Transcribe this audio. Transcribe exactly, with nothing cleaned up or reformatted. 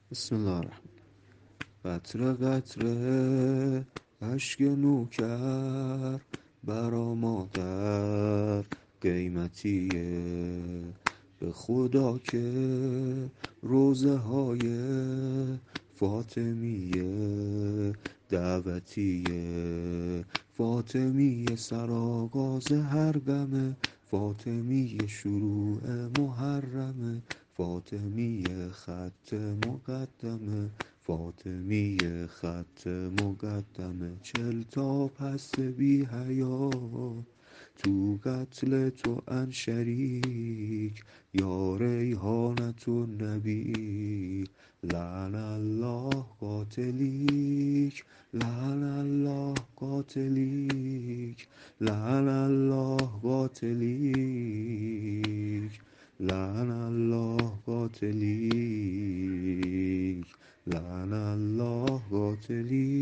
بسم الله الرحمن. قطره قطره اشک نوکر برا مادر قیمتیه، به خدا که روزه های فاطمیه دعوتیه. فاطمیه سرآغاز هر غمه، فاطمیه شروع محرمه، فاطمیه خط مقدمه، فاطمیه خط مقدمه. چل تا پس بی حیا تو قتل تو ان شریک، یا ریحانة النبی لعن الله قاتلیک، لعن الله قاتلیک، لعن الله قاتلیک، لعن الله قاتلیک، لعن الله قاتلیک.